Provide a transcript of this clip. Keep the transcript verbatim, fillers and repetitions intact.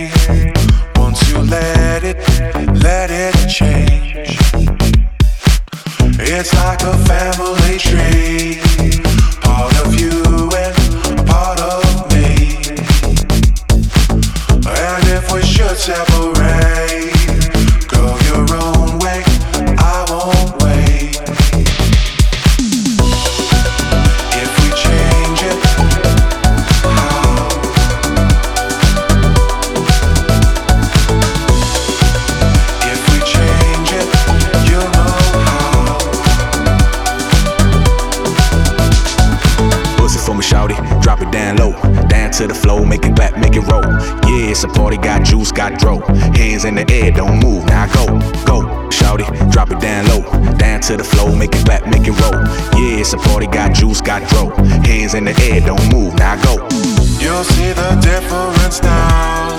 way. Once you let it, let it change. It's like a family tree, part of you and a part of me. And if we should separate, go your own way, I won't wait. If we change it, how? If we change it, you know how. Pussy for me, shawty, drop it down low, down to the floor, make it clap, make it roll. Yeah, it's a party, got juice, got dro. Hands in the air, don't move, now go, go. Shawty, drop it down low, down to the floor, make it clap, make it roll. Yeah, it's a party, got juice, got dro. Hands in the air, don't move, now go. You'll see the difference now.